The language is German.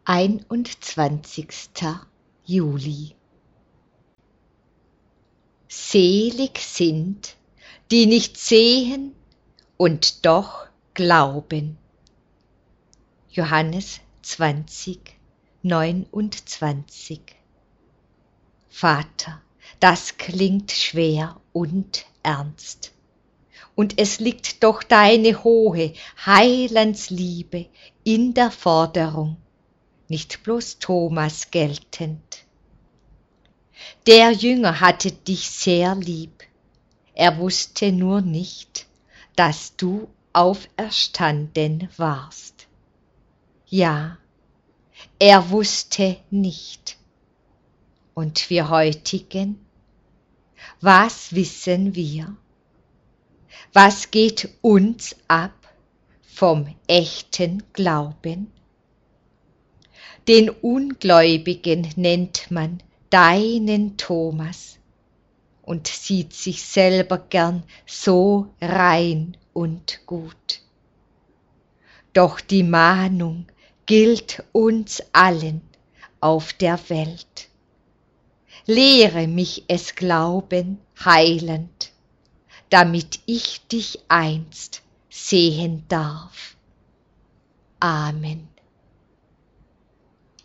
21. Juli. Selig sind, die nicht sehen und doch glauben. Johannes 20, 29. Vater, das klingt schwer und ernst. Und es liegt doch deine hohe Heilandsliebe in der Forderung, nicht bloß Thomas geltend. Der Jünger hatte dich sehr lieb, er wusste nur nicht, dass du auferstanden warst. Ja, er wusste nicht. Und wir heutigen, was wissen wir? Was geht uns ab vom echten Glauben? Den Ungläubigen nennt man deinen Thomas und sieht sich selber gern so rein und gut. Doch die Mahnung gilt uns allen auf der Welt. Lehre mich es glauben, Heiland, damit ich dich einst sehen darf. Amen.